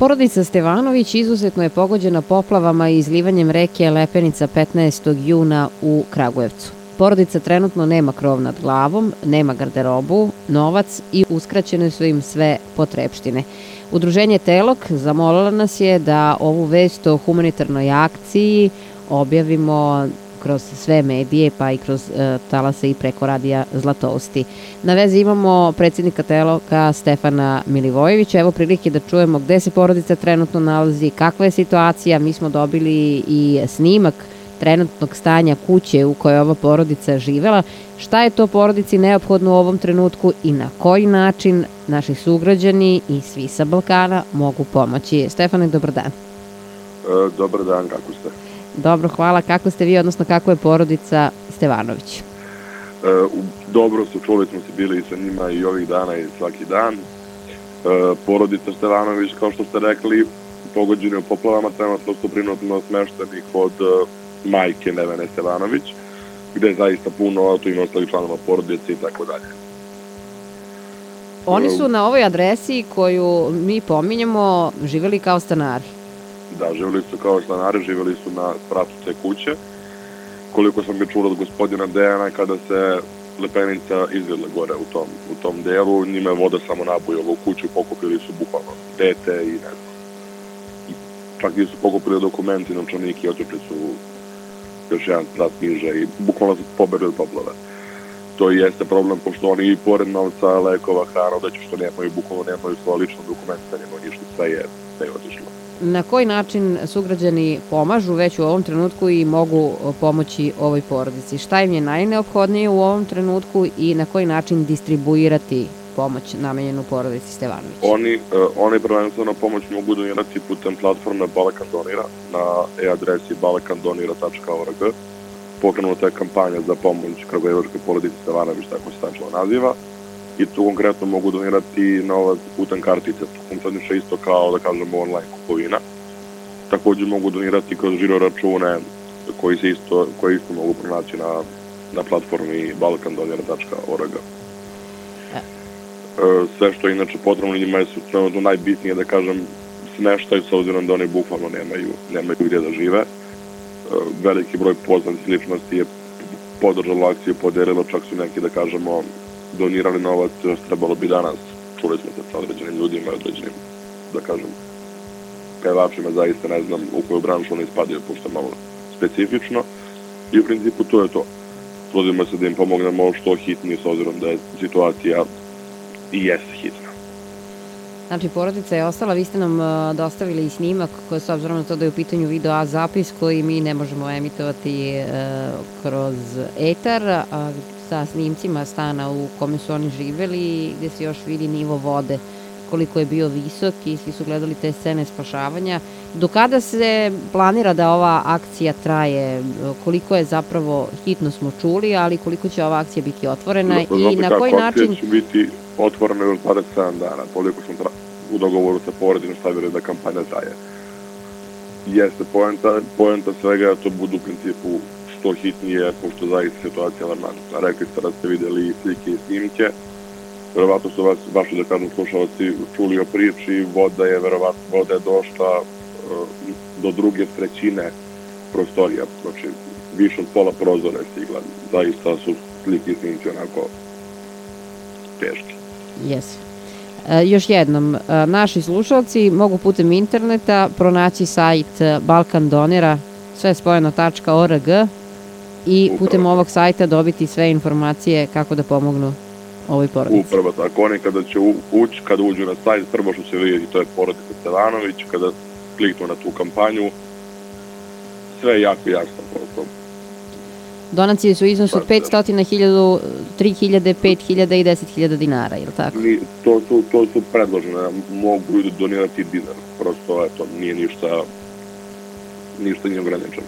Porodica Stevanović izuzetno je pogođena poplavama i izlivanjem reke Lepenica 15. juna u Kragujevcu. Porodica trenutno nema krov nad glavom, nema garderobu, novac i uskraćene su im sve potrepštine. Udruženje Telok zamolila nas je da ovu vest o humanitarnoj akciji objavimo kroz sve medije, pa i kroz talase i preko radija Zlatousti. Na vezi imamo predsjednika Teloka Stefana Milivojevića. Evo prilike da čujemo gde se porodica trenutno nalazi, kakva je situacija. Mi smo dobili i snimak trenutnog stanja kuće u kojoj ova porodica živela. Šta je to porodici neophodno u ovom trenutku i na koji način naši sugrađani i svi sa Balkana mogu pomoći? Stefane, dobar dan. Dobar dan, kako ste? Dobro, hvala. Kako ste vi, odnosno kako je porodica Stevanović? Dobro su, čuli smo se bili sa njima i ovih dana i svaki dan. Porodica Stevanović, kao što ste rekli, pogođeni u poplavama, trenutno su prinudno smešteni kod majke Nevene Stevanović, gde je zaista puno, tu ima ostalih članova porodice i tako dalje. Oni su na ovoj adresi koju mi pominjemo živeli kao stanari. Da, živeli su kao stanari, živeli su na spratu te kuće. Koliko sam je čuo od gospodina Dejana, kada se Lepenica izvedla gore u tom delu, njima je voda samo nabujala u kuću, pokupili su bukvalno dete i ne znam. I čak i su pokupili dokumenti, novčanike i otišli su još jedan sprat niže i bukvalno su pobegli od poplave. To i jeste problem, pošto oni i pored novca, lekova, hrana, odeću što nemaju, bukvalno nemaju svoje lično dokumenta, nemaju ništa, sve je otišlo. Na koji način sugrađani pomažu već u ovom trenutku i mogu pomoći ovoj porodici? Šta im je najneophodnije u ovom trenutku i na koji način distribuirati pomoć namenjenu porodici Stevanović? Oni prvenstveno pomoć mogu donirati putem platforme Balkan Donira na e-adresi balkandonira.org. Pokrenuta je kampanja za pomoć kragujevačkoj porodici Stevanović, tako se tačno naziva. I tu konkretno mogu donirati novac putem kartice. To funkcioniše isto kao, da kažemo, online kupovina. Takođe mogu donirati kroz žiro račune koji isto mogu pronaći na platformi balkandonira.org. Sve što je inače potrebno njima je trenutno najbitnije, da kažem, smeštaj, s obzirom da oni bukvalno nemaju gdje da žive. Veliki broj poznatih ličnosti je podržalo akciju, podelilo, čak su neki, da kažemo, donirali novac, trebalo bi danas, čuli smo se sa određenim ljudima, određenim, da kažem, pevačima, zaista ne znam u koju branšu oni spadaju, pošto je malo specifično. I u principu to je to. Trudimo se da im pomognemo što hitnije, s obzirom da je situacija i jeste hitna. Znači, porodica je ostala, vi ste nam dostavili i snimak koji, s obzirom na to da je u pitanju video zapis koji mi ne možemo emitovati kroz etar, sa snimcima stana u kome su oni živeli, gde se još vidi nivo vode, koliko je bio visok i svi su gledali te scene spašavanja. Do kada se planira da ova akcija traje? Koliko je zapravo, hitno smo čuli, ali koliko će ova akcija biti otvorena i na koji način? Akcija će biti otvorena još 27 dana, toliko smo u dogovoru sa porodinom stavili da kampanja traje. Jeste poenta svega, to budu u principu što hitnije, pošto zaista situacija alarmantna. Rekli ste da ste videli slike i snimke, verovatno su vas, vaši, da kažem, slušalci čuli o priči, voda je došla do druge trećine prostorija, znači više od pola prozora je stigla. Zaista su slike i snimci onako teški. Jesu. Još jednom, naši slušalci mogu putem interneta pronaći sajt Balkan Donira, sve spojeno.org i putem ovog sajta dobiti sve informacije kako da pomognu ovoj porodici. Upravo tako, oni kada uđu na sajt, prvo što će vidjeti to je porodica Stevanović, kada kliknu na tu kampanju, sve je jako jasno prosto. Donacije su iznos od 500, 1000, 3000, 5000 i 10.000 dinara, je li tako? To su predložene, mogu donirati dinar, prosto eto, nije ništa nije ograničeno.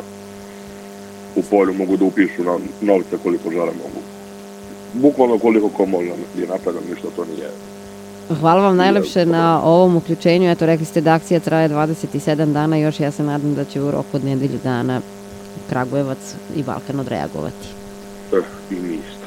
U polju mogu da upišu novce koliko žele mogu. Bukvalno koliko ko može da napravim, ništa to nije. Hvala vam najlepše na ovom uključenju. Eto, rekli ste da akcija traje 27 dana, još ja se nadam da će u roku od nedelju dana Kragujevac i Balkan odreagovati. I ništa.